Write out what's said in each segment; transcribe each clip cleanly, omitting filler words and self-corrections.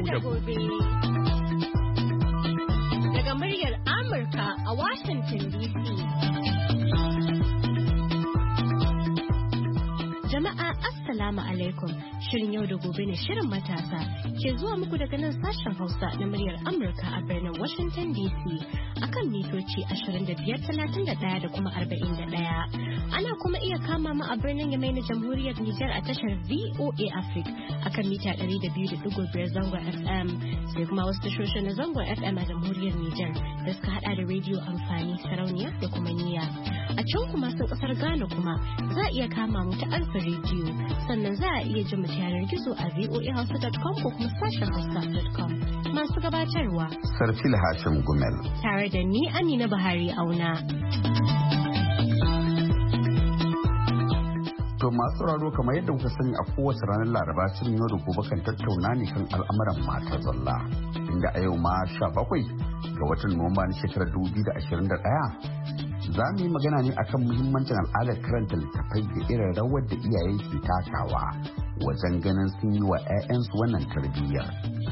da gobe. Daga muryar Amurka a Washington DC. Jama'a Assalamu alaikum. Shirin yau da gobe ne shirin matasa ke zuwa muku daga nan sashen Hausa na muryar Amurka a birnin Washington DC akan mitoci 2531 da kuma 41. Ana kuma iya kama mu a birnin Yamai na Jamhuriyar Nijar a tashar VOA Africa akan mita 200.5 zangon FM sai kuma wasu tashoshin na zangon FM a Jamhuriyar Nijar da suka hada da rediyo amfani sarauniya da kuma niyya. A can kuma sun kasar Ghana kuma za a iya kama mu ta Alfa rediyo sannan za a iya jin mu yanar gizo a voahausa.com ko kuma sashen hausa.com. Masu gabatarwa Sarfil Hashim Gumel tare da ni Amina Buhari Auna. To masu sauraro kamar yadda kuka sani a kowace ranar Laraba shirin yau da gobe kan tattauna ne kan al'amuran mata zalla. Inda a yau ma 17 ga watan Nuwamba na shekarar 2021 za mu yi magana ne akan muhimmancin al'adar karanta littattafai da irin rawar da iyaye ke takawa wajen ganin sun yi wa 'ya'yansu wannan tarbiyyar.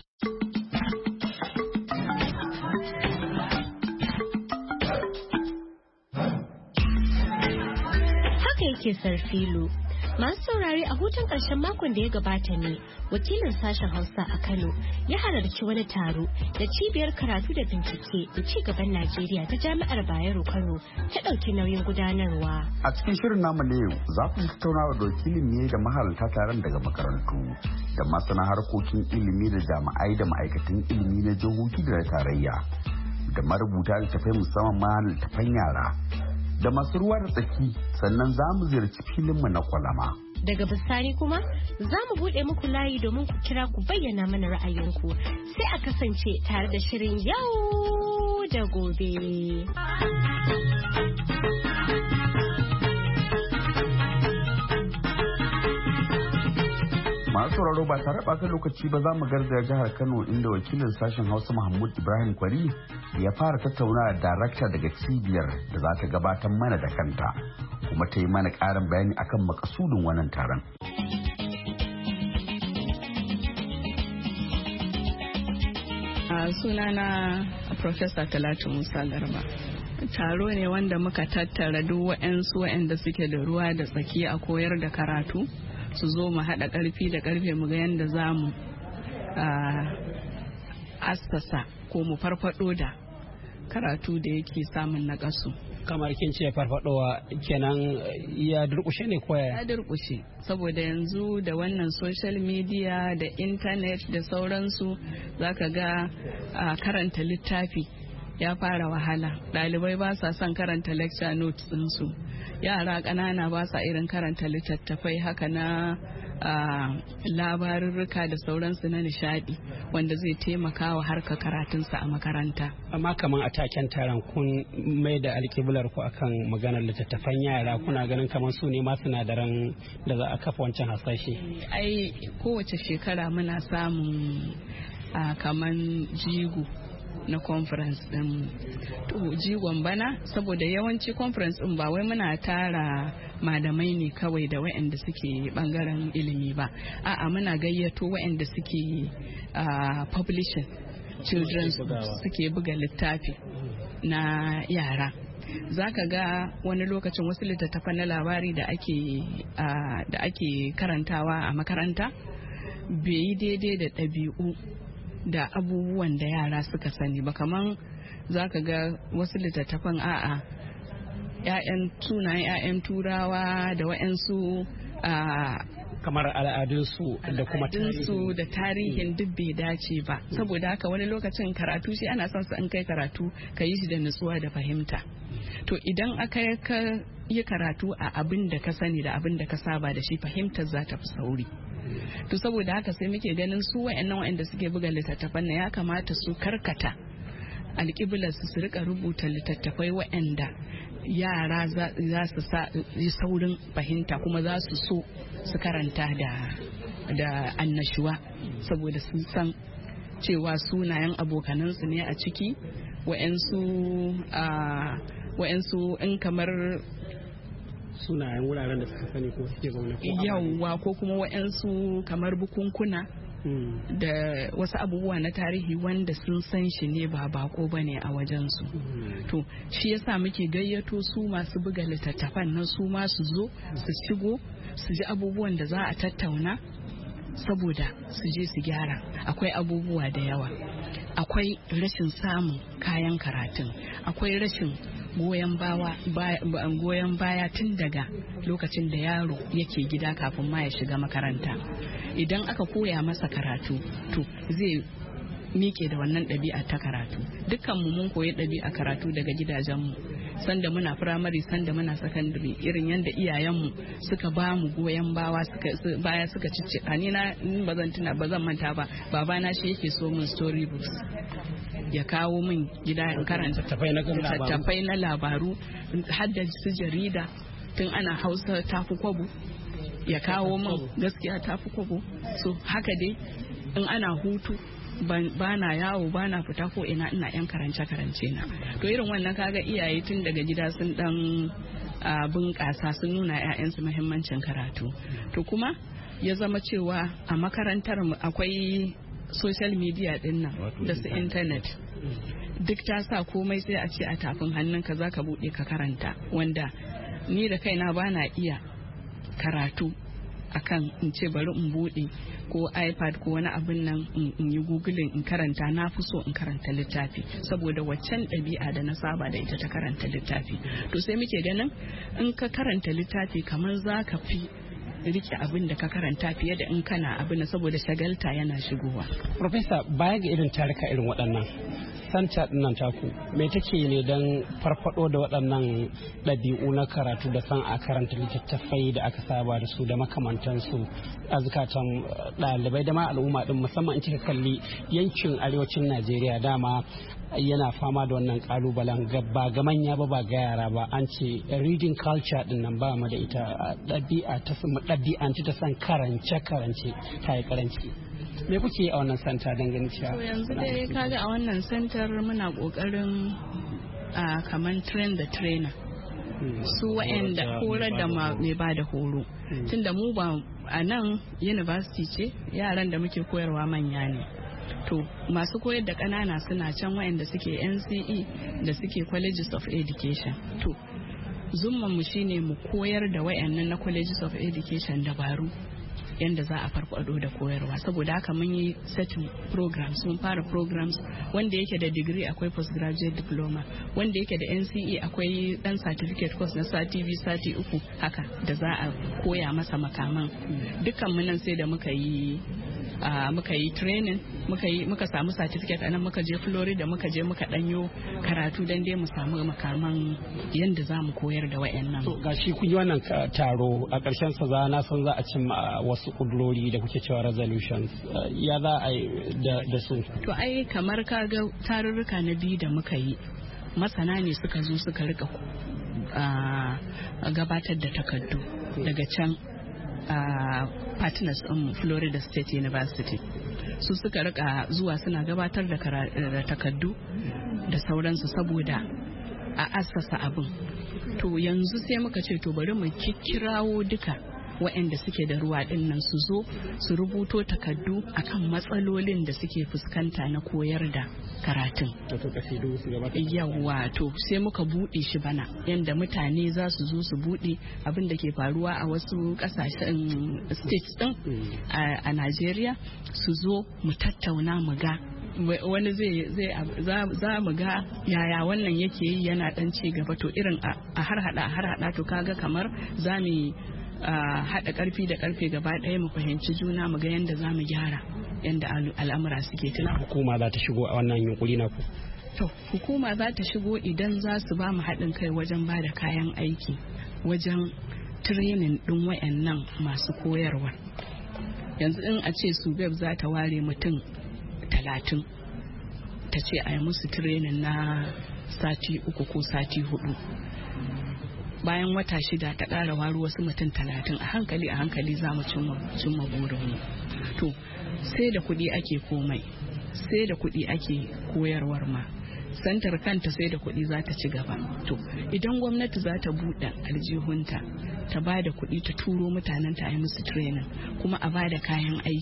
Haka yake Sarfilu. Masu saurare a hutun ƙarshen makon da ya gabata ne wakilin sashen Hausa a Kano ya halarci wani taro da cibiyar karatu da bincike da ci gaban Najeriya ta Jami'ar Bayero Kano ta ɗauki nauyin gudanarwa. A cikin shirin namu ne yau za ku tattauna da wakilin ne da mahalarta taron daga makarantu da masana harkokin ilimi da jami'ai da ma'aikatan ilimi na jihohi da na tarayya da marubuta littattafai musamman ma littattafan yara. Da masu ruwa da tsaki sannan za mu ziyarci filinmu na kwalama. Daga bisani kuma za mu buɗe muku layi domin ku kira ku bayyana mana ra'ayinku sai a kasance tare da shirin yau da gobe. Masu sauraro ba tare ɓata lokaci ba za mu garzaya jihar Kano inda wakilin sashen Hausa Mahmud Ibrahim Kwari ya fara tattauna da darakta daga cibiyar da za ta gabatar mana da kanta kuma ta yi mana ƙarin bayani akan makasudin wannan taron. Sunana Professor Talatu Musa Garba. Taro ne wanda muka tattara duk waɗanda suke da ruwa da tsaki a koyar da karatu su zo mu haɗa ƙarfi da ƙarfe mu ga yadda za mu assasa ko mu farfado da karatu da yake samun naƙasu. Kamar kin ce farfadowa kenan ya durƙushe ne ko ya durƙushe saboda yanzu da wannan social media da internet da sauransu zaka ga karanta littafi ya fara wahala. Ɗalibai ba sa son karanta lecture notes ɗinsu, yara ƙanana ba sa irin karanta littattafai haka na labarurruka da sauransu na nishadi wanda zai taimaka wa harka karatunsa a makaranta. Amma kamar a taken taron kun mai da alƙiblar ku akan maganar littattafan yara, kuna ganin kamar su ne ma sinadaran da za a kafa wancan hasashe? Ai kowace shekara muna samun kaman jigo na conference din to jigon bana saboda yawanci conference din ba wai muna tara malamai ne kawai da waɗanda suke bangaren ilimi ba, a'a muna gayyato waɗanda suke publishing children suke buga littafi na yara. Zaka ga wani lokacin wasu littattafan na labari da ake karantawa a makaranta bai yi daidai da ɗabi'u da abubuwan da yara suka sani ba, kaman za ka ga wasu littattafan sunayen 'ya'yan turawa da wa'yansu kamar al'adunsu da kuma tarihin duk bai dace ba. Saboda haka wani lokacin karatu shi ana son sa in kai karatu ka yi shi da nutsuwa da fahimta. To idan aka yi karatu a abin da ka sani da abin da ka saba da shi, fahimtar za ta fi sauri. To saboda haka sai muke ganin su waɗanda suke buga littattafan na ya kamata su karkata alƙiblar su rika rubuta littattafai waɗanda yara za su yi saurin fahimta kuma za su so su karanta da annashuwa saboda sun san cewa sunayen abokanansu ne a ciki, wa'yansu in kamar sunayen wuraren da suka sani ko suke zaune ko yawwa ko kuma wa'yansu kamar bukunkuna da wasu abubuwa na tarihi wanda sun san shi ne ba bako ba ne a wajensu. To shi yasa muke gayyato su masu buga littattafan nan su ma su zo su shigo su ji abubuwan da za a tattauna saboda su je su gyara. Akwai abubuwa da yawa, akwai rashin samun kayan karatun, akwai rashin goyon baya tun daga lokacin da yaro yake gida kafin ma ya shiga makaranta. Idan aka koya masa karatu to zai miƙe da wannan ɗabi'a ta karatu. Dukkanmu mun koyi ɗabi'a karatu daga gidajenmu, sanda muna firamare, sanda muna sakandare, irin yadda iyayenmu suka ba mu goyon baya suka cice. Ni ba zan manta ba, babana shi yake so min story books, ya kawo min gida in karanta littattafai na labaru, hadda su jarida tun ana Hausa tafi kwabo, ya kawo min gaskiya tafi kwabo. So haka dai in ana hutu ba na yawo, ba na fita ko ina yan karance na. To irin wannan kaga iyaye tun daga gida sun dan bunƙasa, sun nuna 'ya'yansu muhimmancin karatu. To kuma ya zama cewa a makarantar mu akwai social media din nan da su internet, duk ta sa komai sai a ce a tafin hannunka za ka buɗe ka karanta, wanda ni da kaina ba na iya karatu akan in ce bari in buɗe ko iPad ko wani abin nan in yi googling in karanta. Na fi so in karanta littafi saboda waccan ɗabi'a da na saba da ita ta karanta littafi. To sai muke ganin in ka karanta littafi kamar za ka fi rike abin da ka karanta fiye da in kana abin da, saboda shagalta yana shigowa. Professor, baya ga irin tarika irin waɗannan, santa ɗinnan taku me take ne don farfado da waɗannan ɗabi'u na karatu da san a karanta littattafai da aka saba da su da makamantansu a zukatan ɗalibai da ma al'umma ɗin, musamman in kika kalli yankin arewacin Najeriya dama yana fama da wannan kalubalen ba ga manya ba ga yara ba. An ce reading culture din nan ba mu da ita, ɗabi'anci ta san karance ta yi karanci. Me kuke a wannan santa dangane cewa? To yanzu dai kaga a wannan santar muna kokarin kaman train the trainer, su wa'anda horar da mai ba da horo, tunda mu ba a nan university ce, yaran da muke koyarwa manya ne. To masu koyar da ƙanana suna can, wa'anda suke NCE da suke colleges of education. To zumman mu shine mu koyar da wa'annan na colleges of education dabaru yanda za a farfado da koyarwa. Saboda haka mun yi setting programs, mun fara programs. Wanda yake da degree akwai postgraduate diploma, wanda yake da NCE akwai dan certificate course na sati 2 sati 3 haka da za a koya masa makaman. Dukkan mu nan sai da muka yi training, muka samu certificate anan, muka je Florida, muka je muka danyo karatu dan dai mu samu makaman yanda za mu koyar da wayannan. To gashi kun yi wannan taro, a ƙarshen sa na san za a cimma wasu kudurori da kuke cewa resolutions, ya za a yi da su? To ai kamar kaga tarurruka na biyu da muka yi, masana ne suka zo suka rika gabatar da takardu daga can partners in Florida State University. Su suka rika zuwa suna gabatar da takardu da sauransu saboda a assasa abin. To yanzu sai muka ce to bari mu kikkirawo duka waɗanda suke da ruwa ɗin nan su zo su rubuto takardu akan matsalolin da suke fuskanta na koyar da karatun. Yawwa, to sai muka buɗe shi bana yanda mutane za su zo su buɗe abin da ke faruwa a wasu ƙasashen states ɗin a Najeriya, su zo mu tattauna mu ga wani za mu ga yaya wannan yake yi yana ɗan ci gaba. To irin a harhaɗa to kaga kamar za mu haɗa ƙarfi da ƙarfe gaba ɗaya mu fahimci juna mu ga yadda za mu gyara yadda al'amura suke tuna. Hukuma za ta shigo a wannan yunkuri na ku? To hukuma za ta shigo idan za su ba mu haɗin kai wajen ba da kayan aiki, wajen training ɗin wayannan masu koyarwa. Yanzu in a ce SUBEB za ta ware mutum 30 ta ce a yi musu training na sati 3 ko sati 4, bayan wata 6 ta ƙara waro wasu mutum 30, a hankali za mu cimma burinmu. To sai da kuɗi ake komai, sai da kuɗi ake koyarwar ma, santar kanta sai da kuɗi za ta ci gaba. To idan gwamnati za ta buɗe aljihunta ta ba da kuɗi ta turo mutanen ta yi musu training kuma a ba da kayan aiki,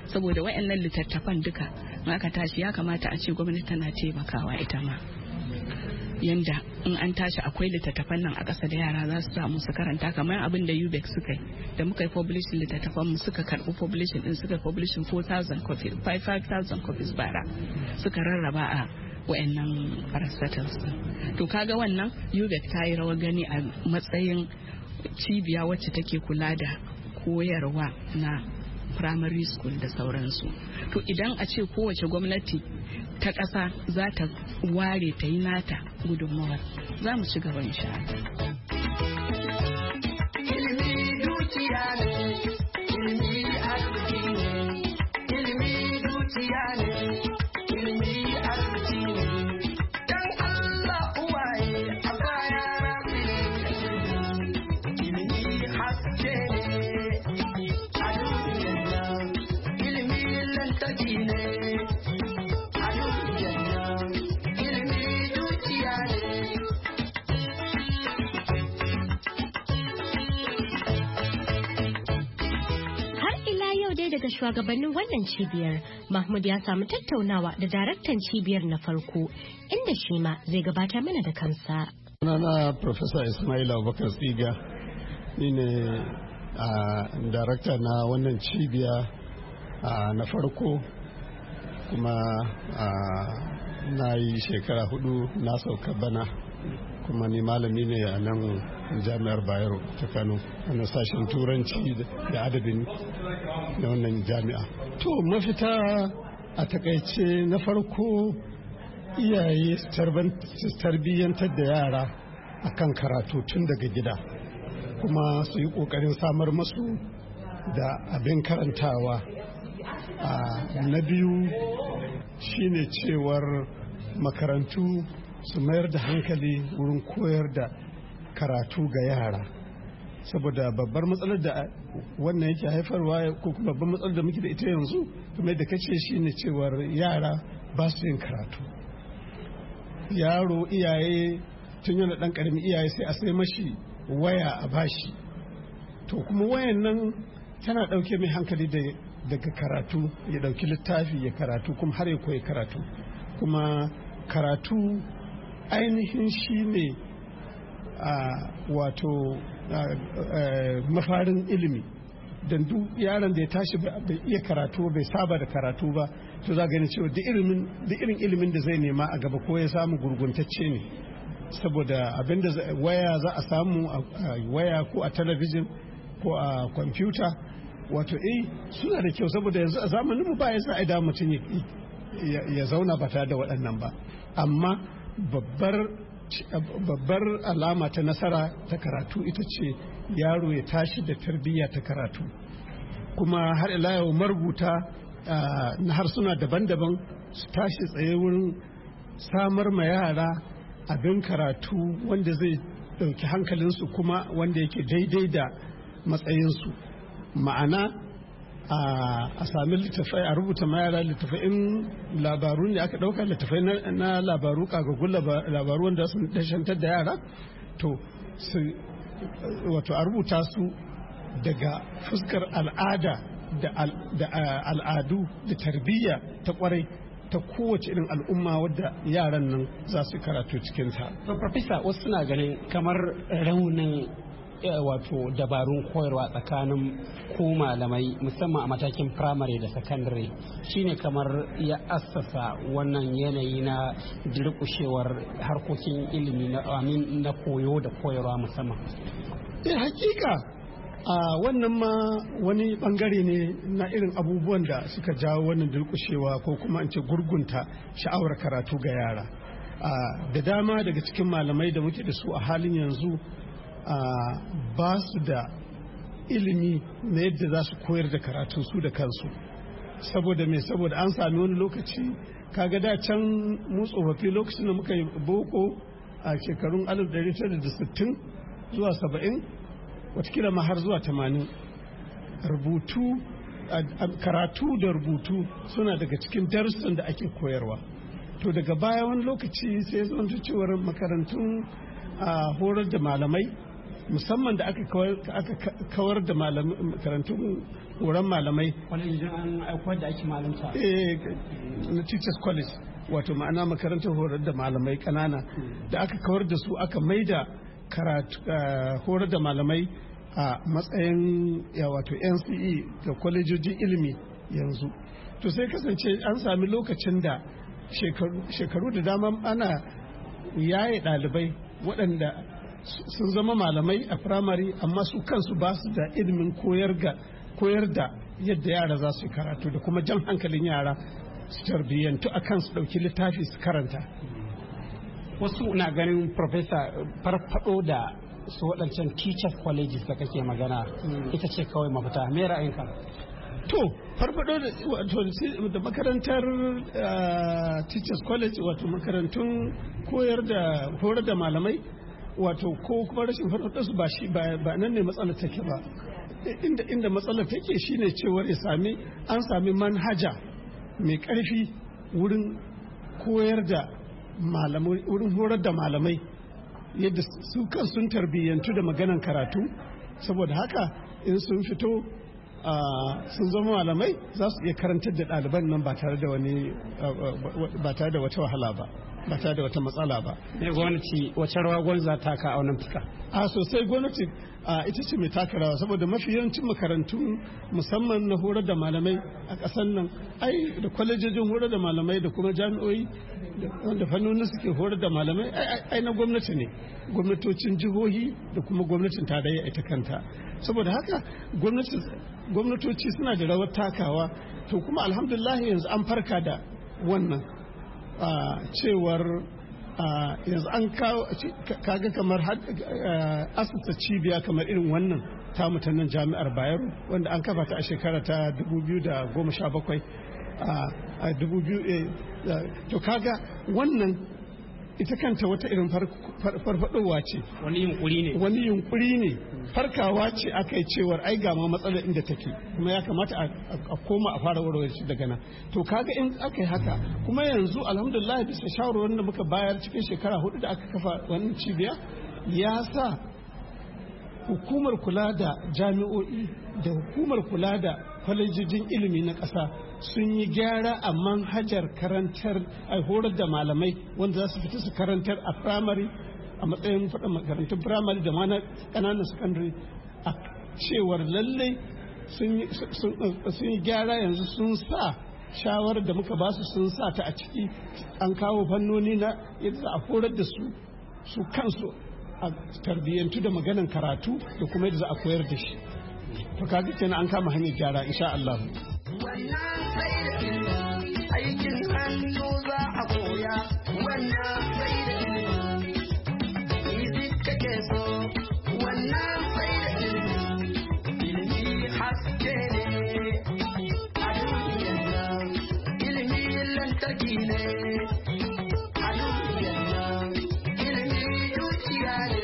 saboda wayannan littattafan duka in aka tashi ya kamata a ce gwamnati tana taimakawa ita ma yanda in an tashi akwai littattafan nan a ƙasa da yara za su samu su karanta kamar abin da UBEC suka yi da muka yi publishing littattafan mu suka karɓi publishing din suka publishing 4,000 copies 5,000 copies bara suka rarraba a wayannan parastatals to kaga wannan UBEC ta yi rawar gani a matsayin cibiya wacce take kula da koyarwa na primary school da sauransu to idan a ce kowace gwamnati ta ƙasa za ta ware ta yi nata gudunmawar za mu ci gaban sha. Daga shugabannin wannan cibiyar, Mahmud ya samu tattaunawa da daraktan cibiyar na farko, inda shi ma zai gabata mana da kansa. Sunana Professor Ismail Abubakar Tsiga, ni ne darakta na wannan cibiya na farko, kuma na yi shekara 4 na sauka bana, kuma ni malami ne a nan jami'ar Bayero ta Kano, wani sashen turanci da adabin da wannan jami'a. To mafita a takaice na farko iyaye su tarbiyyantar da yara akan karatu tun daga gida, kuma su yi ƙoƙarin samar masu da abin karantawa. Na biyu shine cewar makarantu su mayar da hankali wurin koyar da karatu ga yara, saboda babbar matsalar da wannan yake haifarwa ko babbar matsalar da muke da ita yanzu kuma da kace shine cewar yara ba su yin karatu. Yaro iyaye tun yana dan karami iyaye sai a sai mashi waya a bashi, to kuma wayan nan tana dauke mai hankali daga karatu, ya dauki littafi ya karatu kuma har ya koyi karatu. Kuma karatu ainihin shine wato mafarin ilimi, don duk yaron da ya tashi bai iya karatu bai saba da karatu ba, to za gani cewa duk irin ilimin da zai nema a gaba ko ya samu gurguntacce ne, saboda abinda waya za a samu a waya ko a talabijin ko a kwamfuta, wato suna da kyau, saboda yanzu a zamanin mu ba ya sa da mutum ya zauna ba tare da waɗannan ba. Amma babbar alama ta nasara ta karatu ita ce yaro ya tashi da tarbiyya ta karatu. Kuma har ila yau marubuta na harsuna daban-daban su tashi tsaye wurin samar ma yara abin karatu wanda zai ɗauki hankalinsu kuma wanda yake daidai da matsayinsu. Ma'ana a sami littafai, a rubuta ma yara littafai, in labaru ne aka ɗauka littafai na labaru, kagagun labaru wanda sun dashantar da yara, to wato a rubuta su daga fuskar al'ada da al'adu da tarbiyya ta kwarai ta kowace irin al'umma wadda yaran nan za su karatu cikinta. Profesa, wasu suna ganin kamar raunin wato dabarun koyarwa tsakanin ko malamai musamman a matakin firamare da sakandare shine kamar ya assasa wannan yanayi na durƙushewar harkokin ilimi na koyo da koyarwa musamman. Hakika wannan ma wani bangare ne na irin abubuwan da suka jawo wannan durƙushewa ko kuma in ce gurgunta sha'awar karatu ga yara. Da dama daga cikin malamai da muke da su a halin yanzu ba su da ilimi na yadda za su koyar da karatu su da kansu, saboda an sami wani lokaci kaga da can mu tsofaffi lokacin da muka yi boko a shekarun 1960 zuwa 70 watakila ma har zuwa 80 karatu da rubutu suna daga cikin darussan da ake koyarwa. To daga baya wani lokaci sai zama cewar makarantun horar da malamai musamman da aka kawar da makarantun horon malamai da ake malamta na teachers college, wato ma'ana makarantar horar da malamai kanana da aka kawar da su aka maida horar da malamai a matsayin wato NCE da kwalejojin ilimi yanzu. To sai kasance an sami lokacin da shekaru da dama ana yaye ɗalibai waɗanda sun zama malamai a firamare amma su kansu ba su da ilimin koyar da yadda yara za su yi karatu da kuma jan hankalin yara su tarbiyyantu a kan su ɗauki littafi su karanta. Wasu na ganin Profesa farfado da su waɗancan teachers colleges da kake magana ita ce kawai mafita. Me ra'ayinka? To farfado da makarantar teachers college, wato makarantun horar da malamai, wato ko kuma rashin farfado su ba nan ne matsalar take ba. Inda matsalar take shine cewar an sami manhaja mai ƙarfi wurin koyar da malamai, wurin horar da malamai yadda su kan sun tarbiyyantu da maganan karatu. Saboda haka in sun fito sun zama malamai za su iya karantar da ɗaliban nan ba tare da wata wahala ba, ba tare da wata matsala ba. Me gwamnati wace rawa gwamnati za ta taka a wannan fuska? Sosai gwamnati ita ce mai taka rawa, saboda mafi yawancin makarantu musamman na horar da malamai a ƙasar nan da kwalejojin horar da malamai da kuma jami'o'i wanda fannoni suke horar da malamai na gwamnati ne, gwamnatocin jihohi da kuma gwamnatin tarayya ita kanta. Saboda haka gwamnatoci suna da rawar takawa. To kuma alhamdulillah yanzu an farka da wannan cewar yanzu an kawo kaga kamar asusa cibiya kamar irin wannan ta mutanen jami'ar Bayero wanda an kafa ta a shekara ta 2017 to kaga wannan ita kanta wata irin farfadowa ce, wani yunkuri ne farkawa ce aka yi cewar ai ga ma matsalar inda take kuma ya kamata a koma a fara warware shi daga nan. To kaga in aka yi haka kuma yanzu alhamdulillah bisa shawarwarin da muka bayar cikin shekara 4 da aka kafa wannan cibiya ya sa hukumar kula da jami'o'i da hukumar kula da kwalejojin ilimi na ƙasa sun yi gyara a manhajar horar da malamai wanda za su fita su karantar a firamare a matsayin faɗin makarantun firamare da ma na ƙananan sakandare, a cewar lallai sun yi gyara yanzu sun sa shawarar da muka basu sun sa ta a ciki, an kawo fannoni na yadda a horar da su kansu a tarbiyyantu da maganan karatu da kuma yadda za a koyar da shi. To kaga kenan an kama hanyar gyara insha Allah. Wannan sai da ilimi, aikin hannu za a koya, wannan sai da ilimi, izi kake so, wannan sai da ilimi haske ne, a duniyar nan, ilimi lantarki ne, a duniyar nan, ilimi dukiya ne.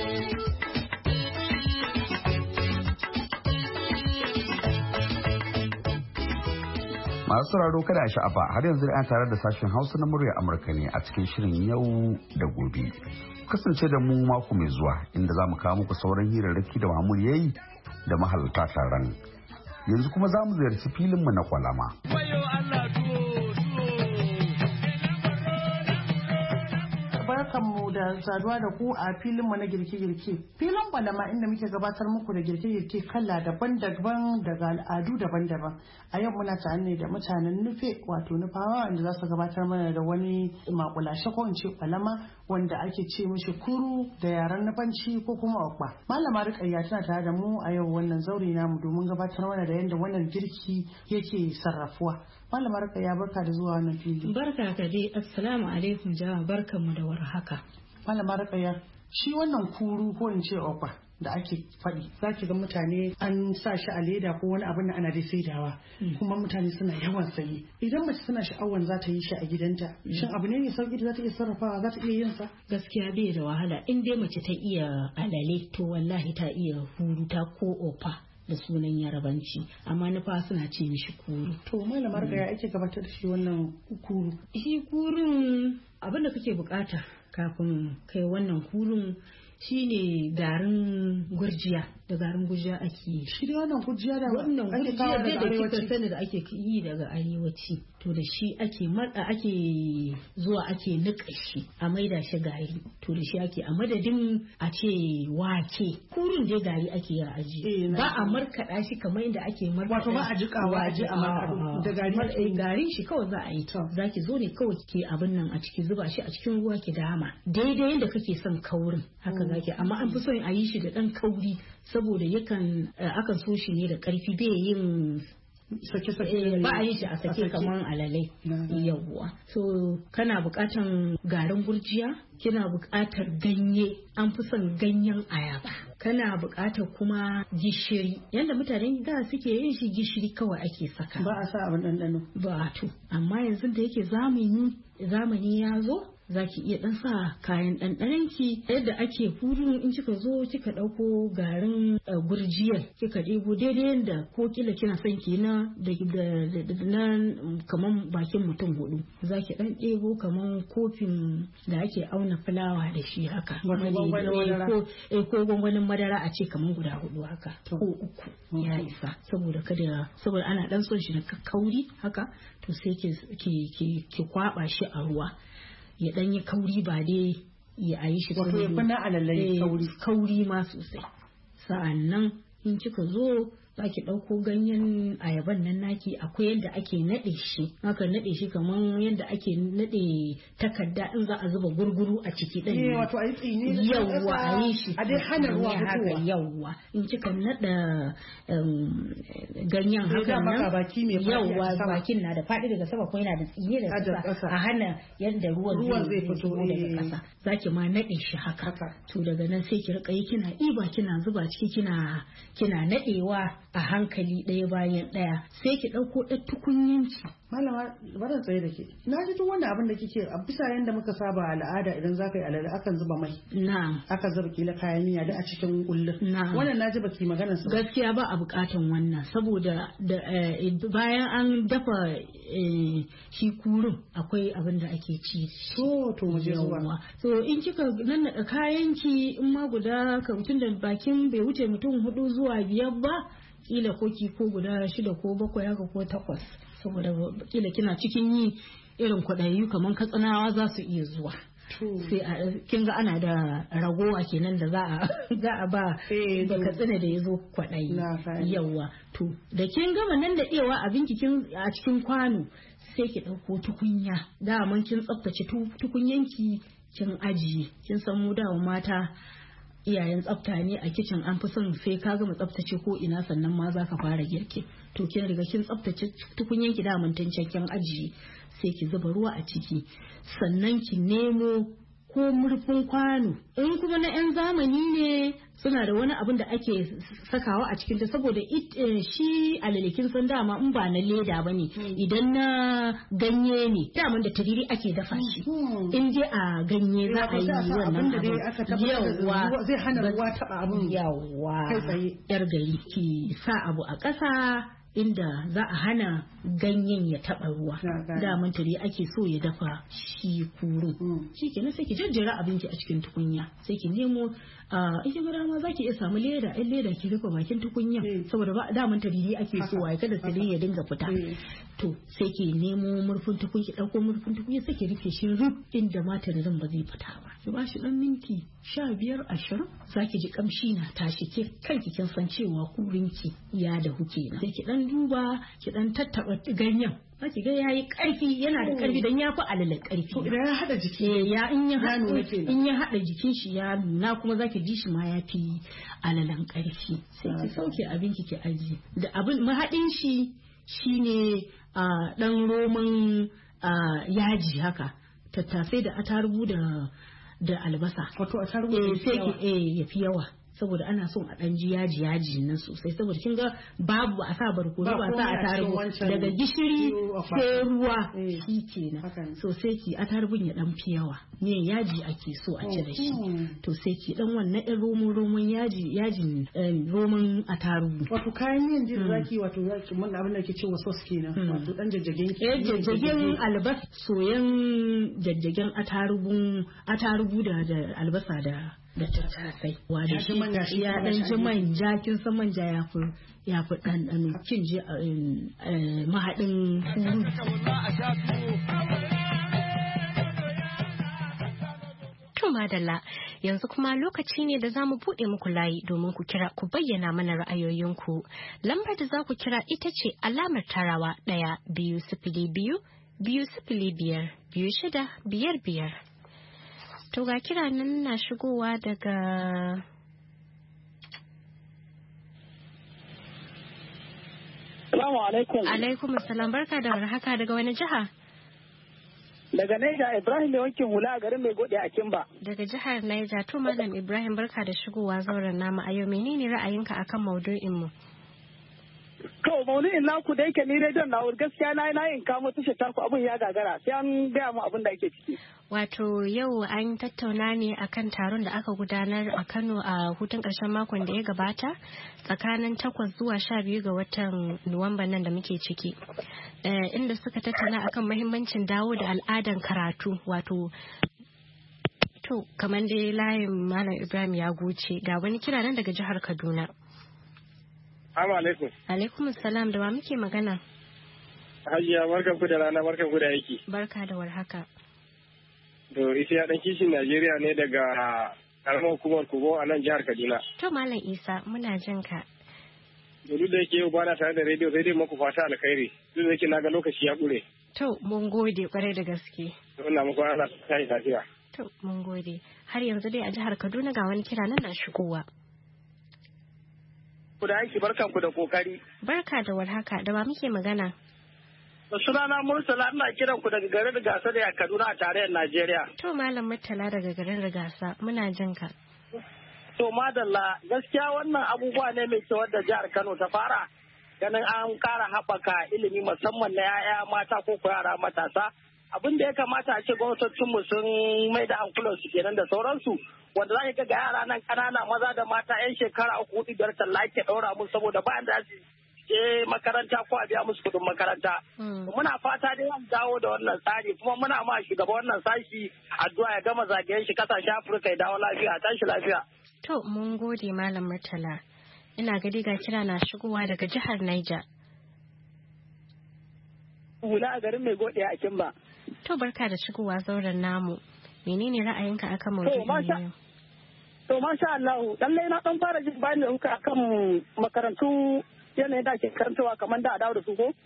Masu sauraro kada a sha'afa, har yanzu an tare da sashen Hausa na murya Amurka ne a cikin shirin yau da gobe. Kasance da mu mako mai zuwa inda za mu kawo muku sauran hirarraki da Mahmud yayi da mahalarta taron. Yanzu kuma za mu ziyarci filinmu na kwalama. Barkanmu da saduwa da ku a filinmu na girke-girke. Filin kwalama inda muke gabatar muku da girke-girke kala daban-daban daga al'adu daban-daban. A yau muna tare ne da mutanen Nufe, wato Nufawa, wanda za su gabatar mana da wani makulashe ko in ce kwalama wanda ake ce mishi kuru da yaren Nufanci ko kuma okpa. Malama Rukayya tana tare da mu a yau wannan zauri namu domin gabatar mana da yadda wannan girki yake sarrafuwa. Malama Rukayya, barka da zuwa wannan fili. Barka ka dai, assalamu alaikum jama'a, barkanmu da warhaka. Malama Rukayya, shi wannan kuru ko in ce okpa da ake faɗi, za ki ga mutane an sa shi a leda ko wani abin da ana dai saidawa, kuma mutane suna yawan saye. Idan mace suna sha'awar za ta yi shi a gidanta, shin abu ne mai sauki da za ta iya sarrafawa, za ta iya yin sa? Gaskiya bai da wahala, in dai mace ta iya alale to wallahi ta iya huruta ko ofa da sunan yarabanci, amma nufa suna ce mishi kuru. To malamar ya ake gabatar da shi wannan kuru? Shi kurun abin da kake bukata kafin kai wannan kurun shine garin gurjiya. Da garin gurjiya ake shi da wannan gurjiya da wannan ake kawo gurjiya daga da kika arewaci. sani da ake yi daga arewaci, to da shi ake zuwa ake nika shi a maida shi gari, to da shi ake a madadin a ce wake kurun je gari ake yi a aji ba a markaɗa shi kamar yadda ake markaɗa, wato ba a jikawa a ji a markaɗo da garin shi kawai za a yi, za ki zo ne kawai ke abin nan a ciki zuba shi a cikin ruwa ki dama daidai yadda kake son kaurin haka zaki, amma an fi son a yi shi da ɗan kauri saboda akan so shi ne da ƙarfi bai yin sake-sake ba a yi shi a sake kamar alalai yawwa. So kana buƙatan garin gurjiya, kina buƙatar ganye, an fi son ganyen ayaba, kana buƙatar kuma gishiri yadda mutanen da suke yin shi gishiri kawai ake saka, ba a sa abin ɗanɗano ba to, amma yanzu da yake zamani ya zo za ki iya dan sa kayan ɗanɗanonki yadda ake furin in kika zo kika ɗauko garin gurjiyar kika ɗebo daidai yadda ko kila kina son ki na kaman bakin mutum 4 za ki ɗan ɗebo kaman kofin da ake auna fulawa da shi haka ko gwangwanin madara a ce kaman guda 4 haka ko 3 ya isa saboda ana ɗan son shi da kauri haka to sai ki kwaba shi a ruwa ya dan yi kauri ba dai ya yi shi wato ya fana alalai kauri ma sosai. Sa'annan in kika zo za ki ɗauko ganyen ayaban nan naki akwai yadda ake naɗe shi, aka naɗe shi kamar yadda ake naɗe takarda in za a zuba gurguru a ciki ɗin wato a yi tsini yawwa a yi shi a dai hana ruwa haka yawwa in kika naɗa ganyen haka nan yawwa bakin na da faɗi daga sama ko yana da tsini daga ƙasa a hana yadda ruwan zai fito daga ƙasa za ki ma naɗe shi haka to daga nan sai ki riƙa yi kina ɗiba kina zuba ciki kina naɗewa a hankali ɗaya bayan ɗaya sai ki ɗauko ɗan tukunyanki. Malama barin tsaye da ke. Na ji duk wanda abin da kike a bisa yadda muka saba al'ada idan za ka yi alale akan zuba mai. Na'am. Aka zuba kila kayan miya da a cikin kullun. Na'am. Wannan na ji baki magana su. Gaskiya ba a buƙatan wannan saboda bayan an dafa shi kurun akwai abin da ake ci. To mu je zuwa. So in kika nannaɗa kayanki in ma guda tun da bakin bai wuce mutum 4 zuwa 5 ba. Kila ko guda 6 ko 7 haka ko 8 saboda kila kina cikin yi irin kwaɗayi kamar katsinawa za su iya zuwa sai kin ga ana da ragowa kenan da za a ba katsina da ya zo kwaɗayi yawa to da kin gama nan da ewa abinki a cikin kwano sai ki ɗauko tukunya daman kin tsaftace tukunyanki kin ajiye kin san mu dawa mata iyayen tsafta ne a kicin an fi son sai ka gama tsaftace ko ina sannan ma za ka fara girki to kin riga kin tsaftace tukunyen ki da mintancen kin ajiye sai ki zuba ruwa a ciki sannan ki nemo ko murfin kwano in kuma na 'yan zamani ne suna da wani abin da ake sakawa a cikinta saboda shi alalikin san dama in ba na leda ba ne idan na ganye ne daman da tariri ake dafa shi in je a ganye za a yi wannan abin yawwa zai hana ruwa taba abin yawwa yar gari ki sa abu a ƙasa inda za a hana ganyen ya taɓa ruwa daman tare ake so ya dafa shi kuru shi kenan sai ki jajjera abinci a cikin tukunya sai ki nemo ita gara ma za ki iya samu leda ɗan leda ki rufe bakin tukunya saboda ba daman tariri ake so wa kada tare ya dinga fita to sai ki nemo murfin tukunya ki ɗauko murfin tukunya sai ki rufe shi ruf inda ma taririn ba zai fita ba ki ba shi ɗan minti 15-20 za ki ji kamshi na tashi ke kanki kin san cewa kurinki ya dahu kenan sai ki ɗan duba ki ɗan tattaɓa ganyen zaki ga yayi karfi yana da karfi dan ya fi alala karfi to idan ya hada jiki in ya hada jikin shi ya nuna kuma zaki ji shi ma ya fi alalan karfi sai ki sauke abinki ki aji da abin mahadin shi shine dan roman yaji haka tattasai da atarugu da albasa wato atarugu sai ki ya fi yawa saboda ana son a ɗan ji yaji nan sosai saboda kin ga babu a sa barkono ba sa a tarugu daga gishiri sai ruwa shi kenan so sai ki a tarubun ya dan fi yawa ne yaji ake so a ci da shi to sai ki dan wannan ɗan roman yajin roman a tarugu wato kayan yin jin zaki wato zaki mun abin da ke cewa sauce kenan wato dan jajjagen jajjagen albasa soyan jajjagen atarugu da albasa da tattasai wanda shi ya dan ji manja kin san manja ya fi ɗanɗano kin ji mahaɗin madalla yanzu kuma lokaci ne da za mu buɗe muku layi domin ku kira ku bayyana mana ra'ayoyinku. Lambar da za ku kira ita ce alamar tarawa 1-2-0-2-5-2-6-5. To ga kira nan na shigowa daga Assalamu alaikum. Alaikum assalam, barka da warhaka, daga wani jiha? Daga Naija Ibrahim mai wankin hula a garin mai gode a Kimba. Daga jihar Naija, to Malam Ibrahim barka da shigowa zauren nama a yau, menene ra'ayinka akan maudu'in mu? To maudu'in naku da yake ni rediyon na gaskiya na yin kamo tushe taku abin ya gagara sai an gaya mu abin da ake ciki. Wato yau an tattauna ne akan taron da aka gudanar a Kano a hutun ƙarshen makon da ya gabata tsakanin 8 zuwa 12 ga watan Nuwamba nan da muke ciki. Inda suka tattauna akan mahimmancin dawo da al'adan karatu wato to kamar dai layin Malam Ibrahim ya goce ga wani kira nan daga jihar Kaduna. Assalamu alaikum. Alaikum assalam, da wa muke magana? Hajiya barkan ku da rana, barkan ku da aiki. Barka da warhaka. To Isa ya dan kishin Najeriya ne daga karamar hukumar Kubo a nan jihar Kaduna. To Malam Isa muna jin ka. Duk da yake yau bana tare da rediyo sai dai muku fata alkhairi. Duk da yake naga lokaci ya ƙure. To mun gode kwarai da gaske. Ina muku ana tayi lafiya. To mun gode. Har yanzu dai a jihar Kaduna ga wani kira nan na shigowa. Ku da aiki barkan ku da kokari. Barka da warhaka, da ba muke magana? Sunana Murtala, ina kiran ku daga garin Rigasa da Kaduna a tarayyar Najeriya. To Malam Murtala daga garin Rigasa, muna jin ka. To madalla, gaskiya wannan abubuwa ne mai kyau da jihar Kano ta fara. Ganin an ƙara haɓaka ilimi musamman na 'ya'ya mata ko yara matasa. Abin da ya kamata a ce gwamnatocinmu sun mai da hankulansu kenan da sauransu. Wanda za ka ga yara nan ƙanana maza da mata 'yan shekara 3-4 talla ke ɗaura musu saboda bayan da su je makaranta ko a biya musu kuɗin makaranta. Muna fata dai an dawo da wannan tsari kuma muna ma shugaba wannan sashi addu'a ya gama zagayen shi kasashen Afirka ya dawo lafiya, tashi lafiya. To mun gode Malam Murtala. Ina gadi ga kira na shigowa daga jihar Niger. Hula a garin mai gode a Kimba. To barka da shigowa zauren namu. Menene ra'ayinka akan maudu'in yau? To masha Allah, lallai na dan fara jin bayani da kuka akan makarantu yanayin da ake karantawa kamar da a dawo da su ko?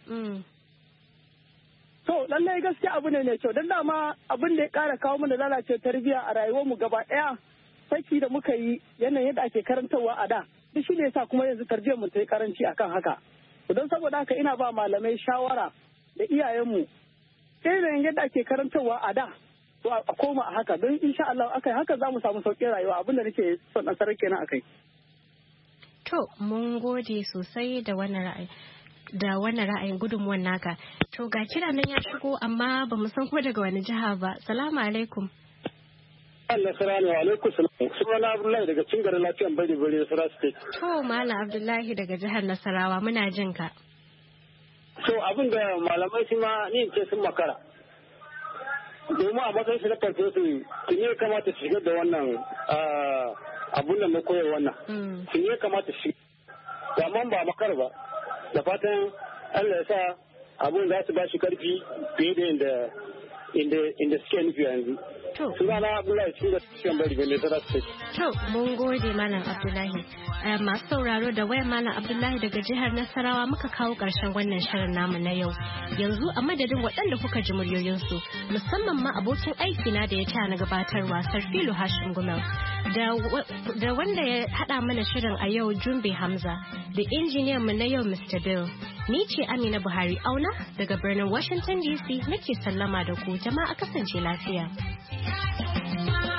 To lallai gaskiya abu ne mai kyau don dama abin da ya kara kawo mana lalace tarbiyya a rayuwar mu gaba daya saki da muka yi yanayin da ake karantawa a da duk shi ne yasa kuma yanzu tarbiyyar mu ta yi karanci akan haka. Don saboda haka ina ba malamai shawara da iyayenmu yanayin yadda ake karantawa a da to a koma a haka don insha Allah akai haka za mu samu sauƙin rayuwa abin da nake son nasarar kenan akai. To mun gode sosai da wannan ra'ayin gudunmuwan naka. To ga kira nan ya shigo amma ba mu san ko daga wani jiha ba. Salamu alaikum. Allah salamu alaikum salam. Sunana Abdullahi daga cikin garin lafiyan bari Nasarawa State. To Malam Abdullahi daga jihar Nasarawa muna jin ka. So abin da malamai su ma ni ce sun makara. Domin a matsayin su na farko su ne kamata su shigar da wannan abun da na koyar wannan. Su ne kamata su amma ba makar ba. Da fatan Allah ya sa abun za su ba shi karfi fiye da inda suke nufi yanzu. Sunana Abdullahi cikin da cikin bari bane da su. To mun gode Malam Abdullahi. Masu sauraro da wayar Malam Abdullahi daga jihar Nasarawa muka kawo ƙarshen wannan shirin namu na yau. Yanzu a madadin waɗanda kuka ji muryoyinsu musamman ma abokin aiki na da ya taya na gabatarwa Sarfilu Hashim Gumel da wanda ya haɗa mana shirin a yau Jumbe Hamza da injiniyan mu na yau Mr. Bill. Ni ce Amina Buhari Auna daga birnin Washington DC nake sallama da ku jama'a kasance lafiya.